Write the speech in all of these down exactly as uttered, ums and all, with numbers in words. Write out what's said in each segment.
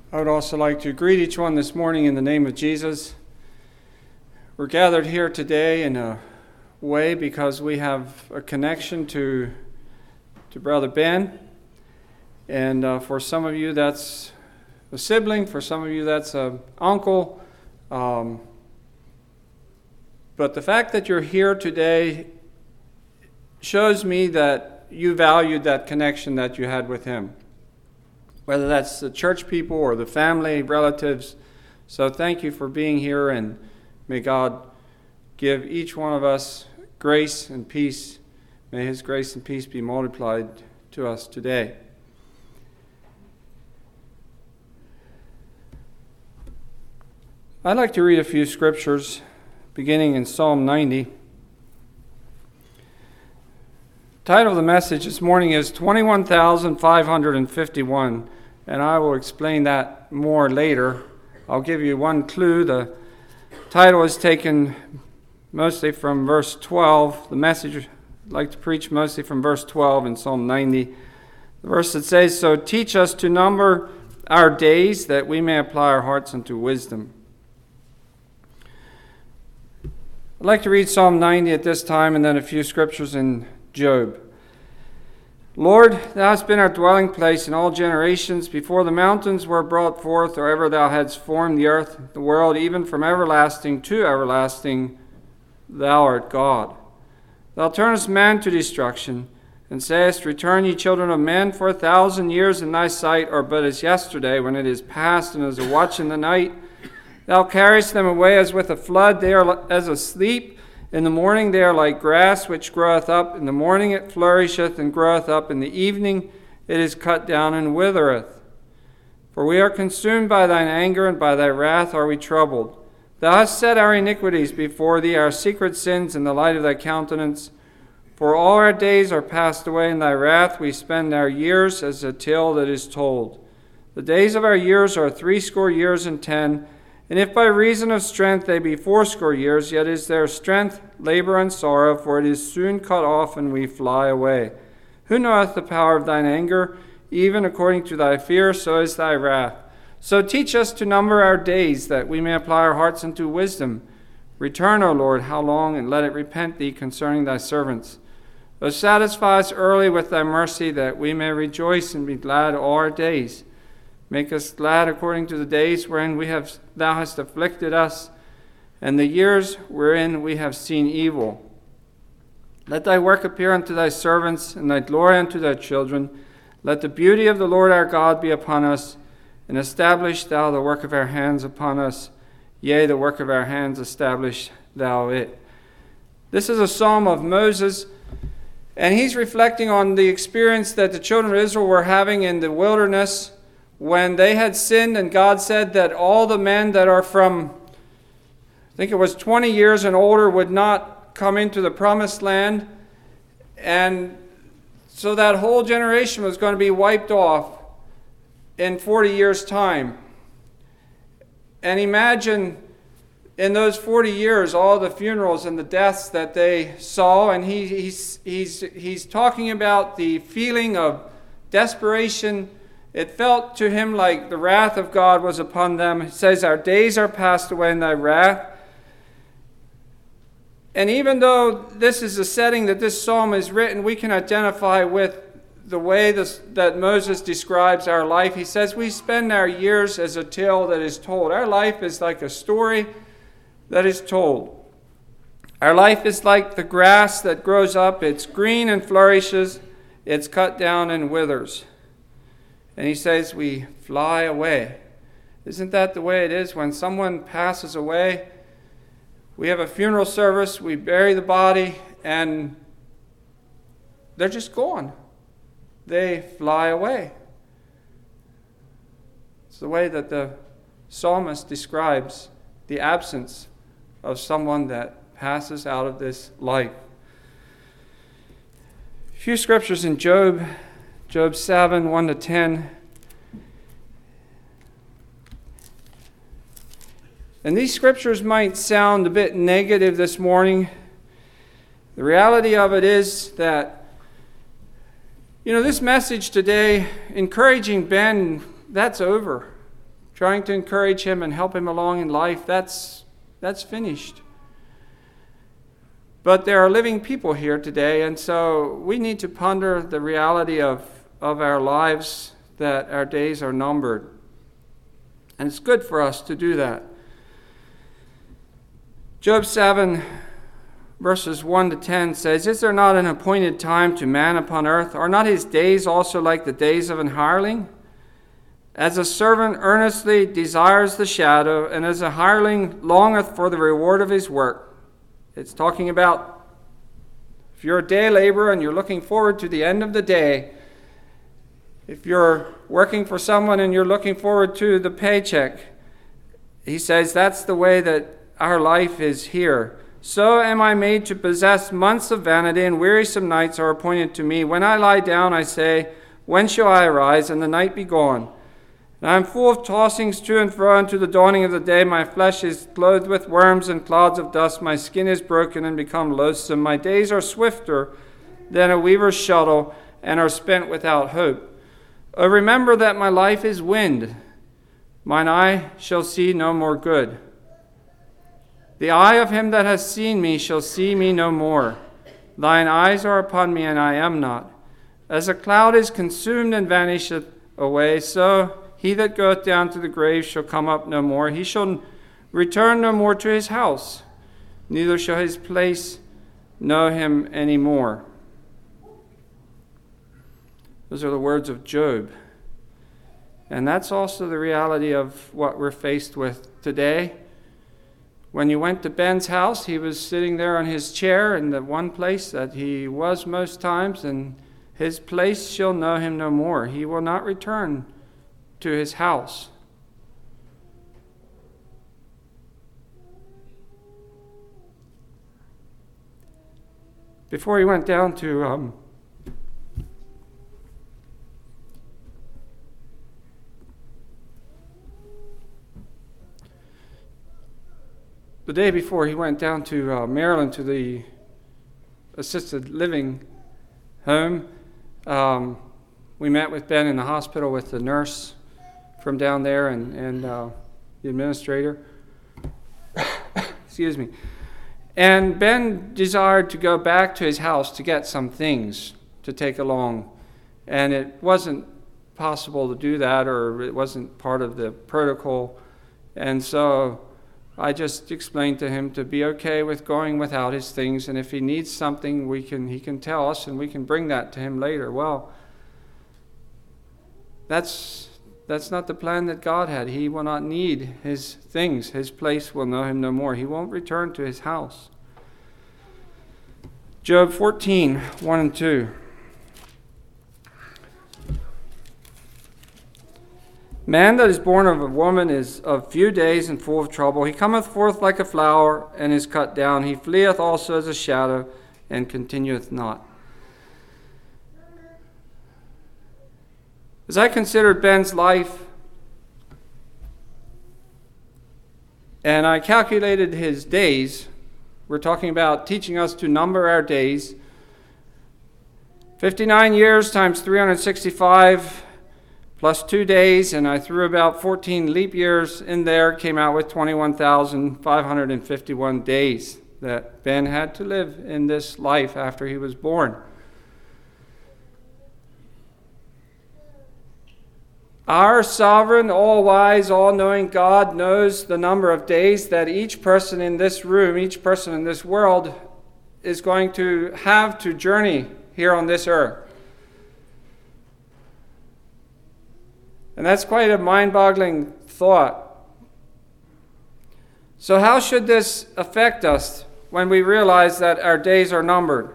I would also like to greet each one this morning in the name of Jesus. We're gathered here today in a way because we have a connection to, to Brother Ben. And uh, for some of you, that's a sibling. For some of you, that's an uncle. Um, but the fact that you're here today shows me that you valued that connection that you had with him, whether that's the church people or the family, relatives. So thank you for being here, and may God give each one of us grace and peace. May his grace and peace be multiplied to us today. I'd like to read a few scriptures, beginning in Psalm ninety. The title of the message this morning is twenty-one thousand five hundred fifty-one, and I will explain that more later. I'll give you one clue. The title is taken mostly from verse twelve. The message I'd like to preach mostly from verse twelve in Psalm ninety. The verse that says, "So teach us to number our days, that we may apply our hearts unto wisdom." I'd like to read Psalm ninety at this time, and then a few scriptures in Job. Lord, thou hast been our dwelling place in all generations, before the mountains were brought forth, or ever thou hadst formed the earth, the world, even from everlasting to everlasting, thou art God. Thou turnest man to destruction, and sayest, Return, ye children of men, for a thousand years in thy sight are but as yesterday, when it is past, and as a watch in the night. Thou carriest them away as with a flood, they are as asleep. In the morning they are like grass which groweth up. In the morning it flourisheth and groweth up. In the evening it is cut down and withereth. For we are consumed by thine anger, and by thy wrath are we troubled. Thou hast set our iniquities before thee, our secret sins in the light of thy countenance. For all our days are passed away in thy wrath. We spend our years as a tale that is told. The days of our years are threescore years and ten. And if by reason of strength they be fourscore years, yet is their strength labor and sorrow, for it is soon cut off, and we fly away. Who knoweth the power of thine anger? Even according to thy fear, so is thy wrath. So teach us to number our days, that we may apply our hearts unto wisdom. Return, O Lord, how long, and let it repent thee concerning thy servants. O satisfy us early with thy mercy, that we may rejoice and be glad all our days. Make us glad according to the days wherein we have thou hast afflicted us, and the years wherein we have seen evil. Let thy work appear unto thy servants, and thy glory unto thy children. Let the beauty of the Lord our God be upon us, and establish thou the work of our hands upon us. Yea, the work of our hands establish thou it. This is a psalm of Moses, and he's reflecting on the experience that the children of Israel were having in the wilderness when they had sinned, and God said that all the men that are from, I think it was twenty years and older, would not come into the promised land. And so that whole generation was going to be wiped off in forty years' time. And imagine in those forty years all the funerals and the deaths that they saw. And he, he's, he's, he's talking about the feeling of desperation. It felt to him like the wrath of God was upon them. It says, Our days are passed away in thy wrath. And even though this is the setting that this psalm is written, we can identify with the way this, that Moses describes our life. He says we spend our years as a tale that is told. Our life is like a story that is told. Our life is like the grass that grows up. It's green and flourishes. It's cut down and withers. And he says we fly away. Isn't that the way it is when someone passes away? We have a funeral service, we bury the body, and they're just gone. They fly away. It's the way that the psalmist describes the absence of someone that passes out of this life. A few scriptures in Job. Job seven, one to ten. And these scriptures might sound a bit negative this morning. The reality of it is that, you know, this message today, encouraging Ben, that's over. trying to encourage him and help him along in life, that's, that's finished. But there are living people here today, and so we need to ponder the reality of, of our lives, that our days are numbered. And it's good for us to do that. Job seven, verses one to ten says, "Is there not an appointed time to man upon earth? Are not his days also like the days of an hireling? As a servant earnestly desires the shadow, and as a hireling longeth for the reward of his work." It's talking about if you're a day laborer and you're looking forward to the end of the day, if you're working for someone and you're looking forward to the paycheck, he says that's the way that our life is here. "So am I made to possess months of vanity, and wearisome nights are appointed to me. When I lie down, I say, when shall I arise, and the night be gone? And I am full of tossings to and fro unto the dawning of the day. My flesh is clothed with worms and clouds of dust. My skin is broken and become loathsome. My days are swifter than a weaver's shuttle, and are spent without hope. Oh, remember that my life is wind. Mine eye shall see no more good. The eye of him that has seen me shall see me no more. Thine eyes are upon me, and I am not. As a cloud is consumed and vanisheth away, so he that goeth down to the grave shall come up no more. He shall return no more to his house, neither shall his place know him any more." Those are the words of Job. And that's also the reality of what we're faced with today. When you went to Ben's house, he was sitting there on his chair in the one place that he was most times, and his place shall know him no more. He will not return to his house. Before he went down to um, the day before he went down to uh, Maryland to the assisted living home, um, we met with Ben in the hospital with the nurse from down there and, and uh, the administrator. Excuse me. And Ben desired to go back to his house to get some things to take along. And it wasn't possible to do that, or it wasn't part of the protocol. And so I just explained to him to be okay with going without his things, and if he needs something, we can he can tell us, and we can bring that to him later. Well, that's that's not the plan that God had. He will not need his things. His place will know him no more. He won't return to his house. Job fourteen, one and two. Man that is born of a woman is of few days and full of trouble. He cometh forth like a flower and is cut down. He fleeth also as a shadow and continueth not. As I considered Ben's life, and I calculated his days, we're talking about teaching us to number our days. fifty-nine years times three hundred sixty-five plus two days, and I threw about fourteen leap years in there, came out with twenty-one thousand five hundred fifty-one days that Ben had to live in this life after he was born. Our sovereign, all-wise, all-knowing God knows the number of days that each person in this room, each person in this world is going to have to journey here on this earth. And that's quite a mind-boggling thought. So how should this affect us when we realize that our days are numbered?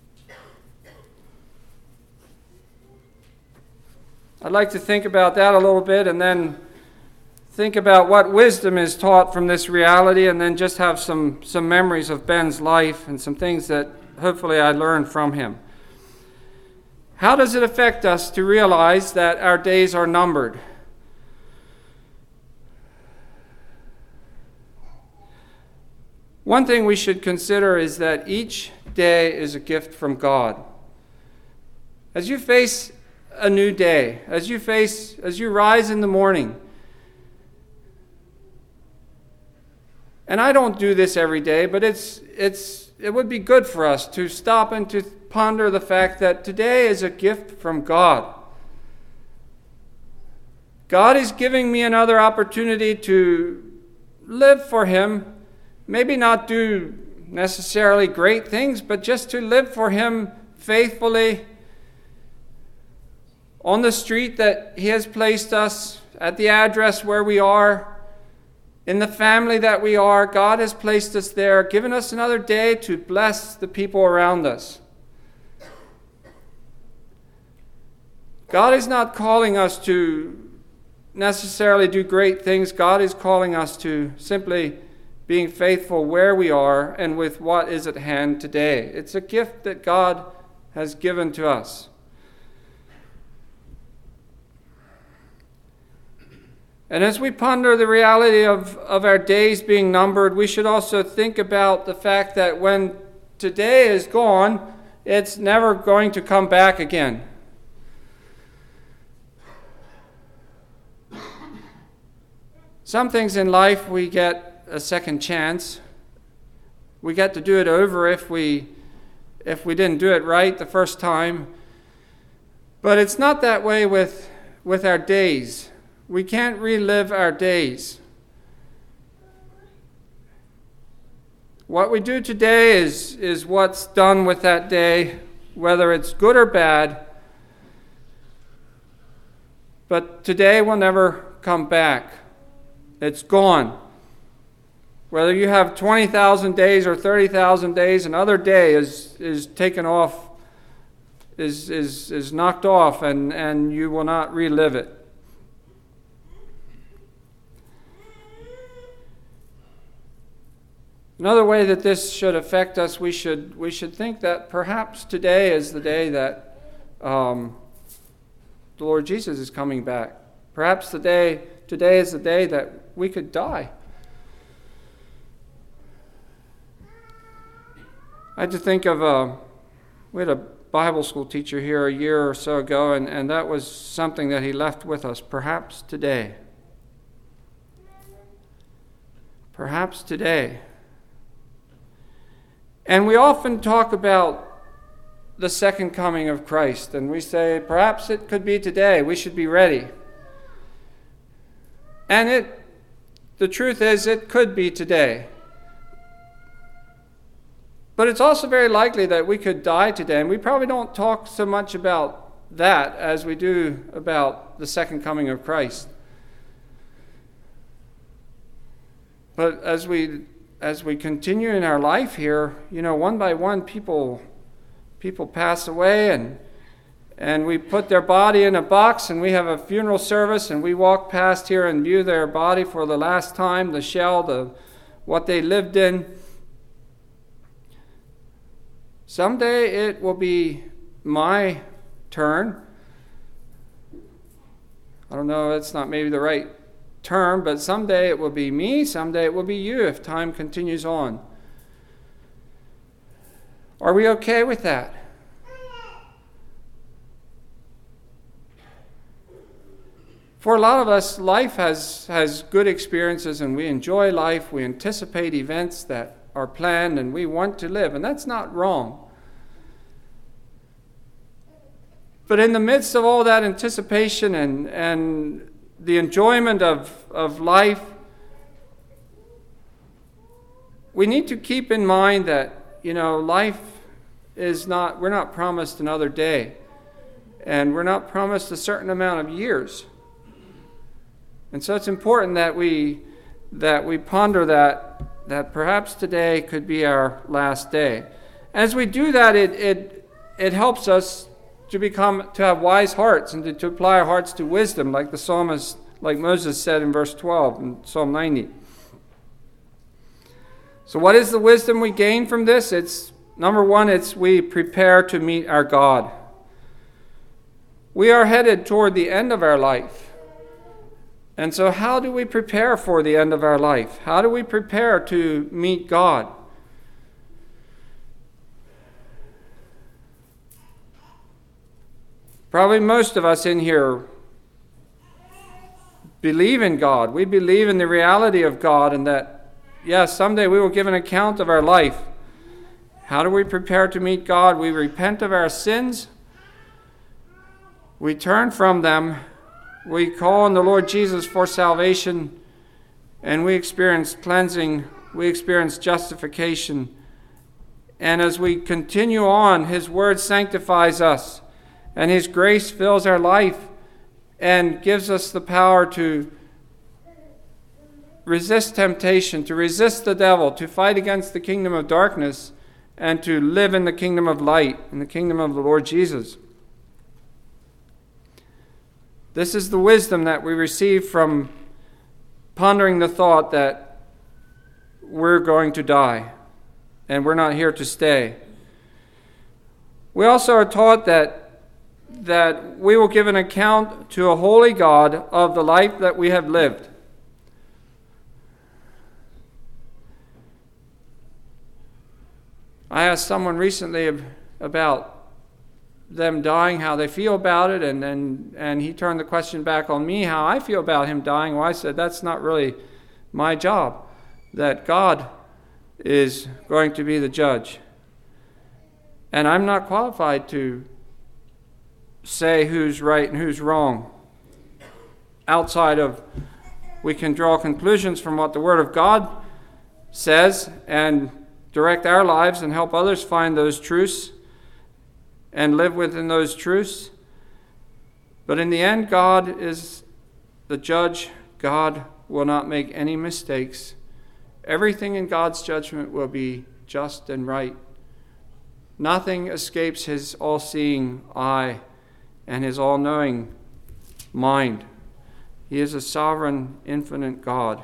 I'd like to think about that a little bit, and then think about what wisdom is taught from this reality, and then just have some, some memories of Ben's life and some things that hopefully I learned from him. How does it affect us to realize that our days are numbered? One thing we should consider is that each day is a gift from God. As you face a new day, as you face, as you rise in the morning, And I don't do this every day, but it's it's it would be good for us to stop and to ponder the fact that today is a gift from God. God is giving me another opportunity to live for Him, maybe not do necessarily great things, but just to live for Him faithfully on the street that He has placed us, at the address where we are, in the family that we are. God has placed us there, given us another day to bless the people around us. God is not calling us to necessarily do great things. God is calling us to simply being faithful where we are and with what is at hand today. It's a gift that God has given to us. And as we ponder the reality of, of our days being numbered, we should also think about the fact that when today is gone, it's never going to come back again. Some things in life we get a second chance. We get to do it over if we if we didn't do it right the first time. But it's not that way with with our days. We can't relive our days. What we do today is, is what's done with that day, whether it's good or bad. But today will never come back. It's gone. Whether you have twenty thousand days or thirty thousand days, another day is, is taken off, is, is, is knocked off, and, and you will not relive it. Another way that this should affect us, we should we should think that perhaps today is the day that um, the Lord Jesus is coming back. Perhaps the day today is the day that we could die. I had to think of a, we had a Bible school teacher here a year or so ago, and, and that was something that he left with us. Perhaps today. Perhaps today. And we often talk about the second coming of Christ, and we say, perhaps it could be today. We should be ready. And it, the truth is, it could be today. But it's also very likely that we could die today, and we probably don't talk so much about that as we do about the second coming of Christ. But as we as we continue in our life here, you know, one by one, people people pass away, and and we put their body in a box, and we have a funeral service, and we walk past here and view their body for the last time, the shell, the what they lived in. Someday it will be my turn. I don't know, it's not maybe the right term, but someday it will be me, someday it will be you if time continues on. Are we okay with that? For a lot of us, life has, has good experiences, and we enjoy life. We anticipate events that are planned, and we want to live, and that's not wrong. But in the midst of all that anticipation and, and the enjoyment of, of life, we need to keep in mind that, you know, life is not, we're not promised another day, and we're not promised a certain amount of years. And so it's important that we that we ponder that that perhaps today could be our last day. As we do that, it it it helps us to become to have wise hearts and to, to apply our hearts to wisdom, like the psalmist, like Moses said in verse twelve in Psalm ninety. So what is the wisdom we gain from this? It's number one, it's we prepare to meet our God. We are headed toward the end of our life. And so how do we prepare for the end of our life? How do we prepare to meet God? Probably most of us in here believe in God. We believe in the reality of God, and that, yes, someday we will give an account of our life. How do we prepare to meet God? We repent of our sins. We turn from them. We call on the Lord Jesus for salvation. And we experience cleansing. We experience justification. And as we continue on, His Word sanctifies us. And His grace fills our life and gives us the power to resist temptation, to resist the devil, to fight against the kingdom of darkness, and to live in the kingdom of light, in the kingdom of the Lord Jesus. This is the wisdom that we receive from pondering the thought that we're going to die and we're not here to stay. We also are taught that, that we will give an account to a holy God of the life that we have lived. I asked someone recently about them dying, how they feel about it, and, and, and he turned the question back on me, how I feel about him dying. Well, I said, that's not really my job, that God is going to be the judge. And I'm not qualified to say who's right and who's wrong. Outside of, we can draw conclusions from what the Word of God says and direct our lives and help others find those truths and live within those truths. But in the end, God is the judge. God will not make any mistakes. Everything in God's judgment will be just and right. Nothing escapes His all-seeing eye and His all-knowing mind. He is a sovereign, infinite God.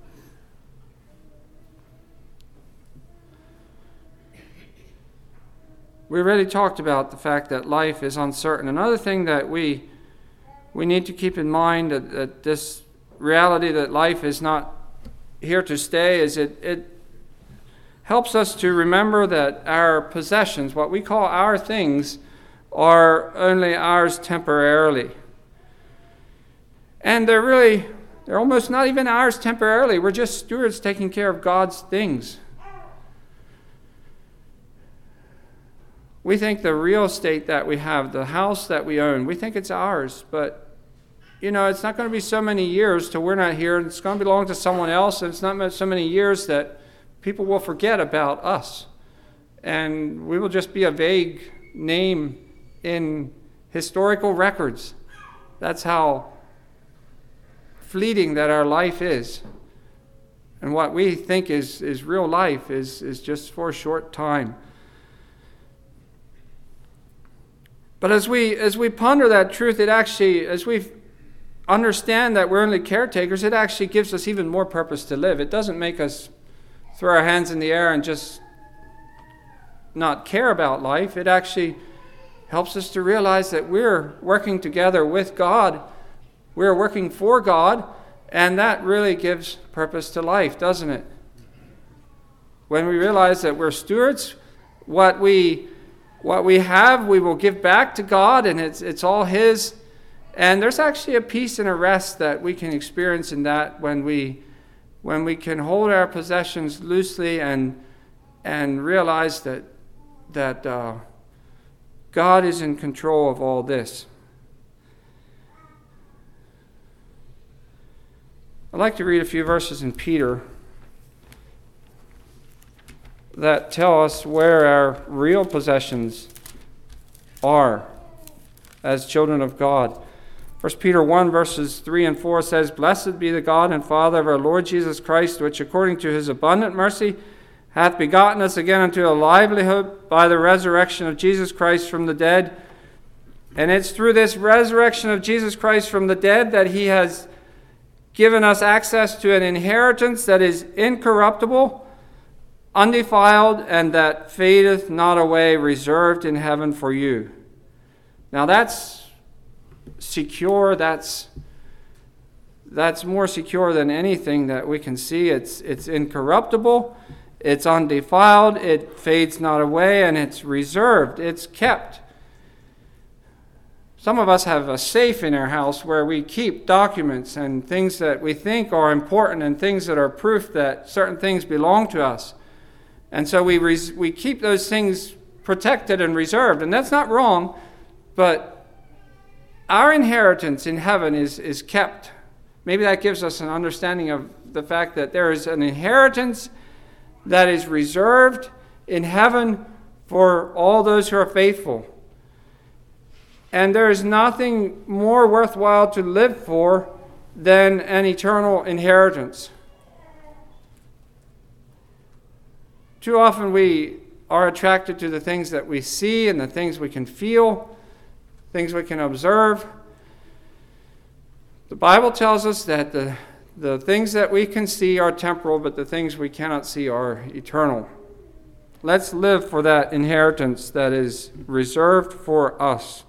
We already talked about the fact that life is uncertain. Another thing that we we need to keep in mind, that, that this reality that life is not here to stay, is it, it helps us to remember that our possessions, what we call our things, are only ours temporarily. And they're really, they're almost not even ours temporarily. We're just stewards taking care of God's things. We think the real estate that we have, the house that we own, we think it's ours. But, you know, it's not going to be so many years till we're not here. And it's going to belong to someone else. And it's not so many years that people will forget about us. And we will just be a vague name in historical records. That's how fleeting that our life is. And what we think is, is real life is, is just for a short time. But as we as we ponder that truth, it actually, as we understand that we're only caretakers, it actually gives us even more purpose to live. It doesn't make us throw our hands in the air and just not care about life. It actually helps us to realize that we're working together with God. We're working for God, and that really gives purpose to life, doesn't it? When we realize that we're stewards, what we What we have, we will give back to God, and it's it's all His. And there's actually a peace and a rest that we can experience in that when we when we can hold our possessions loosely and and realize that that uh, God is in control of all this. I'd like to read a few verses in Peter that tell us where our real possessions are as children of God. First Peter one, verses three and four says, "Blessed be the God and Father of our Lord Jesus Christ, which according to His abundant mercy hath begotten us again unto a lively hope by the resurrection of Jesus Christ from the dead." And it's through this resurrection of Jesus Christ from the dead that He has given us access to an inheritance that is incorruptible, undefiled, and that fadeth not away, reserved in heaven for you. Now that's secure. That's that's more secure than anything that we can see. It's it's incorruptible, it's undefiled, it fades not away, and it's reserved. It's kept. Some of us have a safe in our house where we keep documents and things that we think are important and things that are proof that certain things belong to us. And so we res- we keep those things protected and reserved. And that's not wrong, but our inheritance in heaven is, is kept. Maybe that gives us an understanding of the fact that there is an inheritance that is reserved in heaven for all those who are faithful. And there is nothing more worthwhile to live for than an eternal inheritance. Too often we are attracted to the things that we see and the things we can feel, things we can observe. The Bible tells us that the, the things that we can see are temporal, but the things we cannot see are eternal. Let's live for that inheritance that is reserved for us.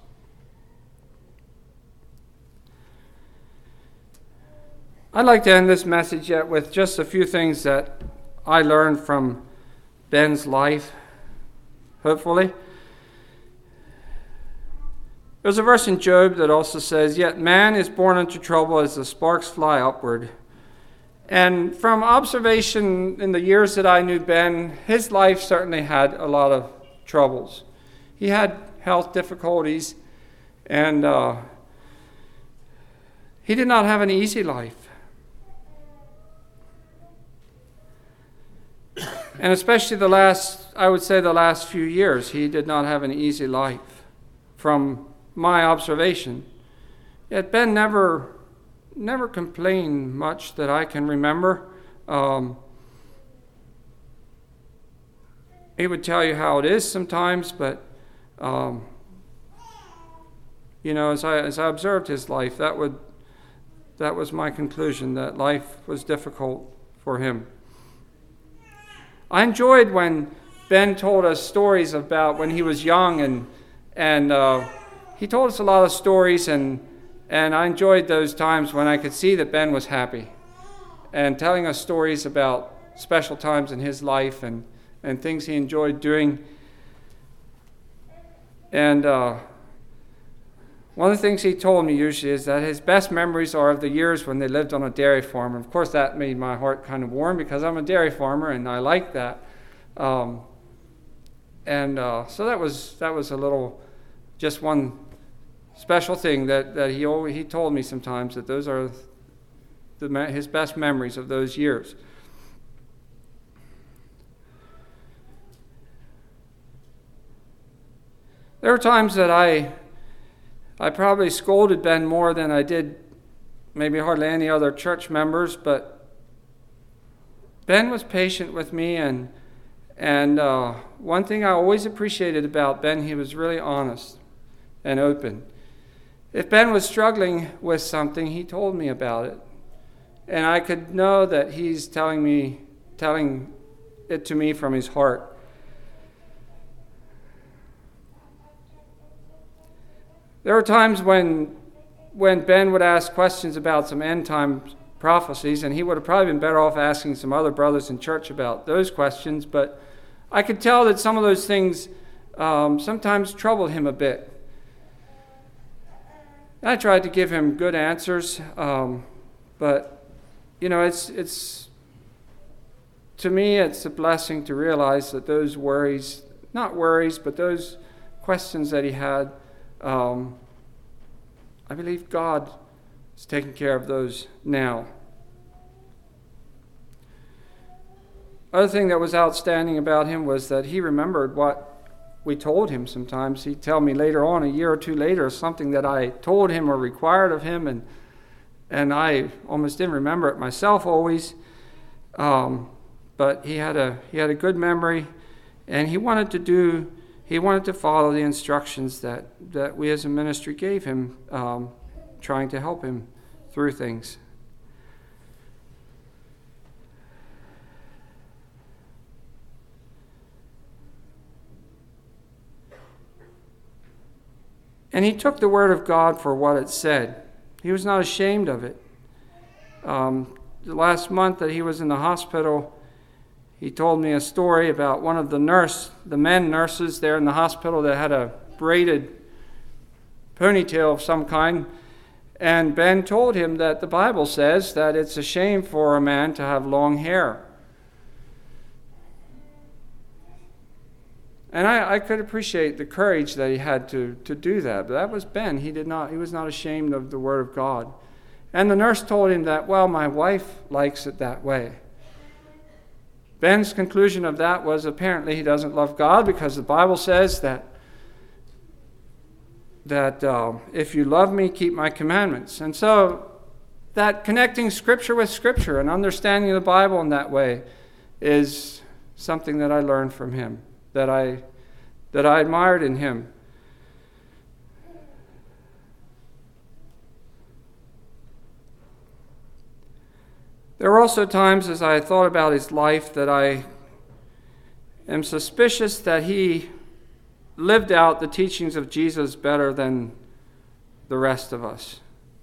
I'd like to end this message yet with just a few things that I learned from Ben's life, hopefully. There's a verse in Job that also says, "Yet man is born into trouble as the sparks fly upward." And from observation in the years that I knew Ben, his life certainly had a lot of troubles. He had health difficulties, and uh, he did not have an easy life. And especially the last, I would say the last few years, he did not have an easy life from my observation. Yet Ben never, never complained much that I can remember. Um, he would tell you how it is sometimes, but um, you know, as I as I observed his life, that would that was my conclusion, that life was difficult for him. I enjoyed when Ben told us stories about when he was young, and and uh, he told us a lot of stories, and and I enjoyed those times when I could see that Ben was happy, and telling us stories about special times in his life and, and things he enjoyed doing. And uh, one of the things he told me usually is that his best memories are of the years when they lived on a dairy farm. And of course, that made my heart kind of warm because I'm a dairy farmer and I like that. Um, and uh, so that was that was a little, just one special thing that, that he always, he told me sometimes, that those are the, his best memories of those years. There were times that I I probably scolded Ben more than I did maybe hardly any other church members, but Ben was patient with me, and and uh, one thing I always appreciated about Ben, he was really honest and open. If Ben was struggling with something, he told me about it, and I could know that he's telling me, telling it to me from his heart. There were times when when Ben would ask questions about some end-time prophecies, and he would have probably been better off asking some other brothers in church about those questions, but I could tell that some of those things um, sometimes troubled him a bit. I tried to give him good answers, um, but, you know, it's it's to me, it's a blessing to realize that those worries, not worries, but those questions that he had, Um, I believe God is taking care of those now. Other thing that was outstanding about him was that he remembered what we told him sometimes. He'd tell me later on, a year or two later, something that I told him or required of him, and and I almost didn't remember it myself always. Um, but he had a he had a good memory, and he wanted to do He wanted to follow the instructions that, that we as a ministry gave him, um, trying to help him through things. And he took the word of God for what it said. He was not ashamed of it. Um, the last month that he was in the hospital, he told me a story about one of the nurse, the men nurses there in the hospital that had a braided ponytail of some kind. And Ben told him that the Bible says that it's a shame for a man to have long hair. And I, I could appreciate the courage that he had to, to do that. But that was Ben. He did not, he was not ashamed of the Word of God. And the nurse told him that, well, my wife likes it that way. Ben's conclusion of that was apparently he doesn't love God, because the Bible says that that uh, if you love me, keep my commandments. And so that connecting Scripture with Scripture and understanding the Bible in that way is something that I learned from him, that I that I admired in him. There were also times as I thought about his life that I am suspicious that he lived out the teachings of Jesus better than the rest of us.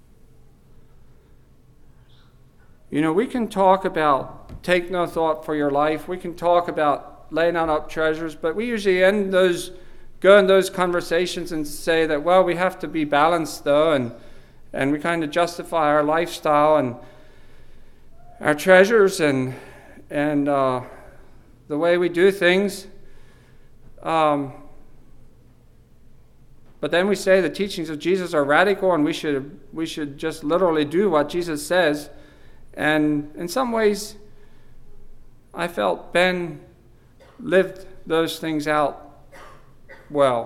You know, we can talk about take no thought for your life. We can talk about laying out up treasures, but we usually end those, go in those conversations and say that, well, we have to be balanced though, and and we kind of justify our lifestyle and our treasures and and uh, the way we do things. Um, But then we say the teachings of Jesus are radical, and we should we should just literally do what Jesus says. And in some ways, I felt Ben lived those things out well.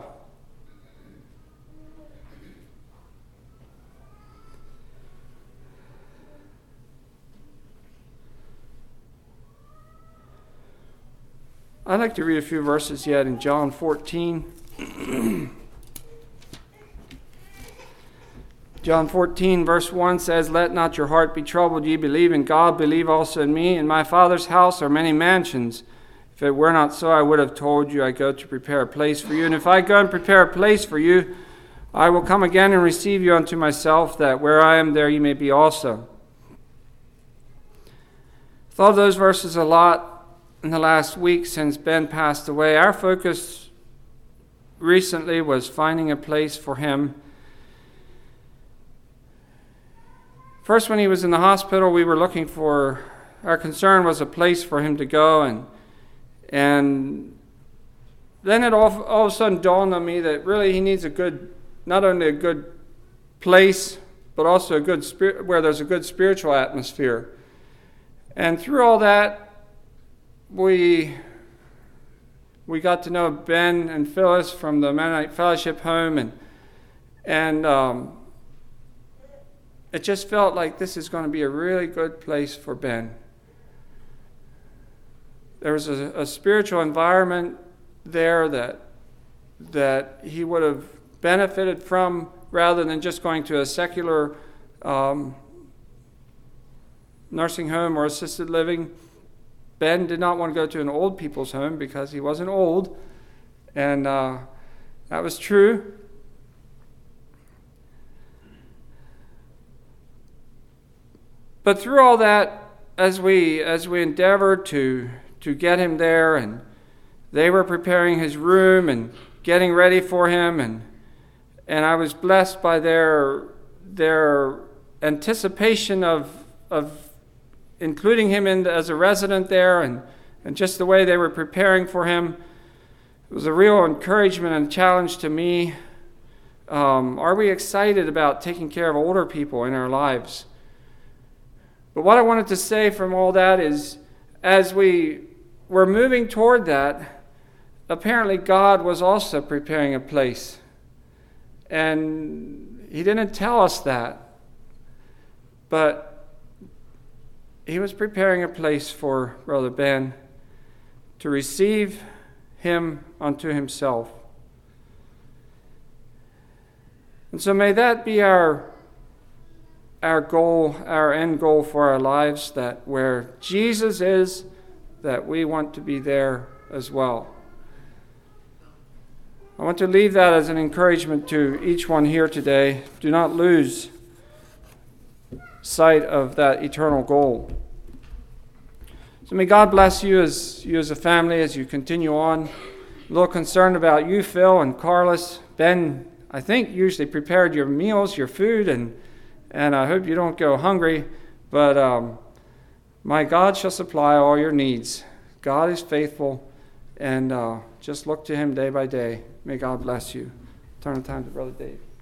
I'd like to read a few verses yet in John fourteen. John fourteen, verse one says, "Let not your heart be troubled. Ye believe in God, believe also in me. In my Father's house are many mansions. If it were not so, I would have told you, I go to prepare a place for you. And if I go and prepare a place for you, I will come again and receive you unto myself, that where I am, there ye may be also." Thought of those verses a lot in the last week since Ben passed away. Our focus recently was finding a place for him. First, when he was in the hospital, we were looking for, our concern was a place for him to go. And and then it all, all of a sudden dawned on me that really he needs a good, not only a good place, but also a good spirit, where there's a good spiritual atmosphere. And through all that, we we got to know Ben and Phyllis from the Mennonite Fellowship Home, and and um, it just felt like this is going to be a really good place for Ben. There was a, a spiritual environment there that that he would have benefited from, rather than just going to a secular um, nursing home or assisted living. Ben did not want to go to an old people's home because he wasn't old, and uh, that was true. But through all that, as we as we endeavored to to get him there, and they were preparing his room and getting ready for him, and and I was blessed by their their anticipation of of including him in as a resident there, and and just the way they were preparing for him. It was a real encouragement and challenge to me. Um, are we excited about taking care of older people in our lives? But what I wanted to say from all that is, as we were moving toward that, apparently God was also preparing a place. And he didn't tell us that, but he was preparing a place for Brother Ben to receive him unto himself. And so may that be our our goal, our end goal for our lives, that where Jesus is, that we want to be there as well. I want to leave that as an encouragement to each one here today. Do not lose sight of that eternal goal. So may God bless you as you as a family as you continue on. A little concerned about you, Phil and Carlos. Ben, I think, usually prepared your meals, your food, and, and I hope you don't go hungry. But um, my God shall supply all your needs. God is faithful, and uh, just look to him day by day. May God bless you. Turn the time to Brother Dave.